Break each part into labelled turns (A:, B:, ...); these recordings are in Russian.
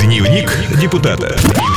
A: Дневник депутата.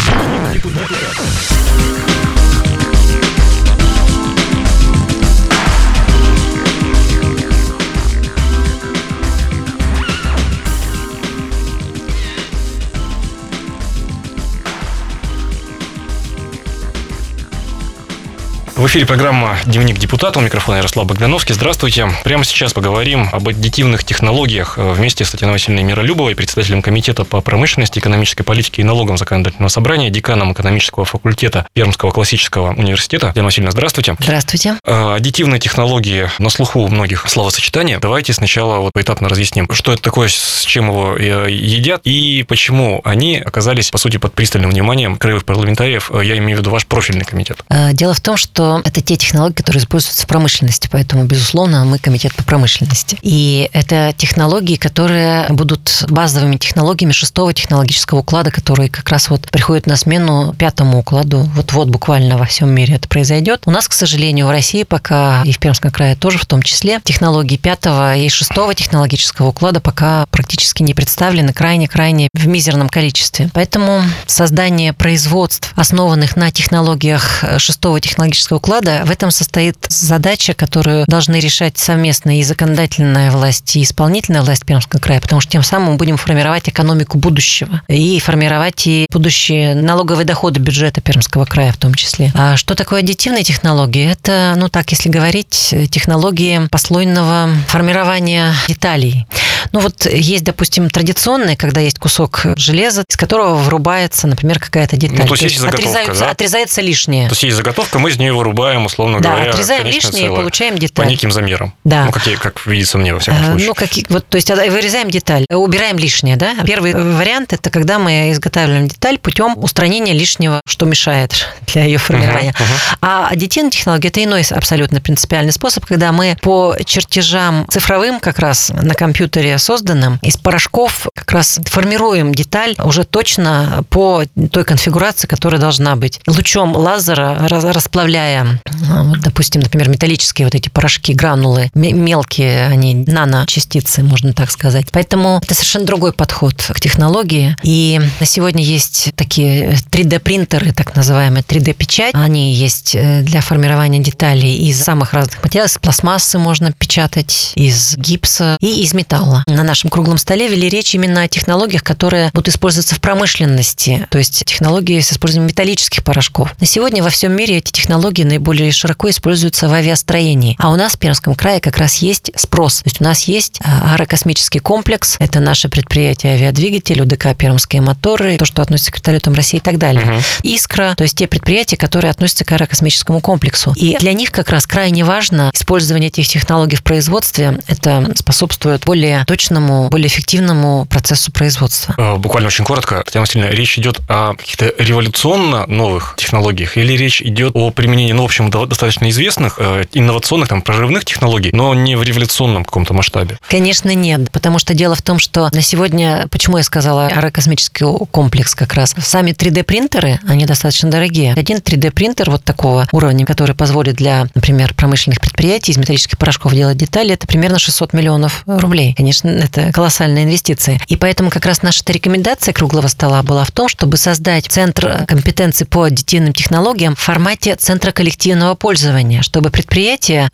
B: В эфире программа «Дневник депутата». У микрофона Ярослав Богдановский. Здравствуйте. Прямо сейчас поговорим об аддитивных технологиях вместе с Татьяной Васильевной Миролюбовой, председателем Комитета по промышленности, экономической политике и налогам Законодательного собрания, деканом экономического факультета Пермского классического университета. Татьяна Васильевна, здравствуйте.
C: Здравствуйте.
B: Аддитивные технологии на слуху у многих словосочетания. Давайте сначала поэтапно разъясним, что это такое, с чем его едят и почему они оказались, по сути, под пристальным вниманием краевых парламентариев. Я имею в виду ваш профильный комитет.
C: Дело в том, что это те технологии, которые используются в промышленности, поэтому, безусловно, мы комитет по промышленности. И это технологии, которые будут базовыми технологиями 6-го технологического уклада, который как раз приходит на смену 5-му укладу. Вот буквально во всем мире это произойдет. У нас, к сожалению, в России пока, и в Пермском крае тоже в том числе, технологии 5-го и 6-го технологического уклада пока практически не представлены, крайне в мизерном количестве. Поэтому создание производств, основанных на технологиях 6-го технологического уклада, в этом состоит задача, которую должны решать совместно и законодательная власть, и исполнительная власть Пермского края, потому что тем самым мы будем формировать экономику будущего и формировать и будущие налоговые доходы бюджета Пермского края в том числе. А что такое аддитивные технологии? Это, если говорить, технологии послойного формирования деталей. Есть, допустим, традиционные, когда есть кусок железа, из которого вырубается, например, какая-то деталь.
B: То есть заготовка,
C: отрезается лишнее.
B: То есть есть заготовка, мы из нее вырубаем, условно говоря,
C: отрезаем лишнее и получаем деталь.
B: По неким замерам.
C: Да.
B: Как видится мне, во всяком случае.
C: То есть вырезаем деталь, убираем лишнее, да? Первый вариант – это когда мы изготавливаем деталь путем устранения лишнего, что мешает для ее формирования. А аддитивная технология – это иной абсолютно принципиальный способ, когда мы по чертежам цифровым как раз на компьютере созданным из порошков как раз формируем деталь уже точно по той конфигурации, которая должна быть. Лучом лазера расплавляя, допустим, например, металлические эти порошки, гранулы, мелкие они, наночастицы, можно так сказать. Поэтому это совершенно другой подход к технологии. И на сегодня есть такие 3D-принтеры, так называемые 3D-печать. Они есть для формирования деталей из самых разных материалов. Из пластмассы можно печатать, из гипса и из металла. На нашем круглом столе вели речь именно о технологиях, которые будут использоваться в промышленности, то есть технологии с использованием металлических порошков. На сегодня во всем мире эти технологии наиболее широко используются в авиастроении. А у нас в Пермском крае как раз есть спрос. То есть у нас есть аэрокосмический комплекс, это наше предприятие авиадвигатель, УДК «Пермские моторы», то, что относится к вертолетам России и так далее. Искра, то есть те предприятия, которые относятся к аэрокосмическому комплексу. И для них как раз крайне важно использование этих технологий в производстве. Это способствует более точному, более эффективному процессу производства.
B: Буквально очень коротко, Татьяна Васильевна, речь идет о каких-то революционно новых технологиях или речь идет о применении, в общем, достаточно известных, инновационных, прорывных технологий, но не в революционном каком-то масштабе? Конечно,
C: нет, потому что дело в том, что на сегодня, почему я сказала аэрокосмический комплекс как раз, сами 3D-принтеры, они достаточно дорогие. Один 3D-принтер такого уровня, который позволит для, например, промышленных предприятий из металлических порошков делать детали, это примерно 600 миллионов рублей. Конечно, это колоссальные инвестиции. И поэтому как раз наша рекомендация круглого стола была в том, чтобы создать центр компетенций по аддитивным технологиям в формате центра коллективного пользования, чтобы предприятия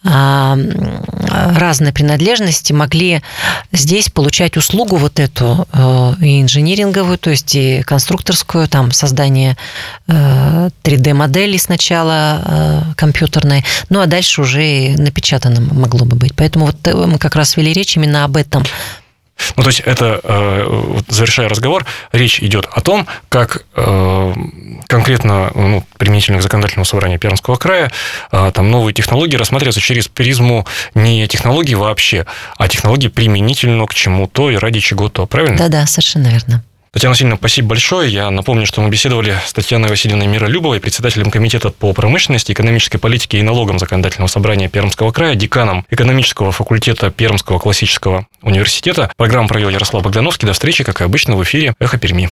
C: разной принадлежности могли здесь получать услугу эту и инжиниринговую, то есть и конструкторскую, создание 3D-моделей сначала компьютерной, а дальше уже и напечатанным могло бы быть. Поэтому мы как раз вели речь именно об этом.
B: То есть это, завершая разговор, речь идет о том, как конкретно применительно к законодательному собранию Пермского края новые технологии рассматриваются через призму не технологий вообще, а технологий применительно к чему-то и ради чего-то, правильно?
C: Да, совершенно верно.
B: Татьяна Васильевна, спасибо большое. Я напомню, что мы беседовали с Татьяной Васильевной Миролюбовой, председателем Комитета по промышленности, экономической политике и налогам Законодательного собрания Пермского края, деканом экономического факультета Пермского классического университета. Программу провел Ярослав Богдановский. До встречи, как и обычно, в эфире «Эхо Перми».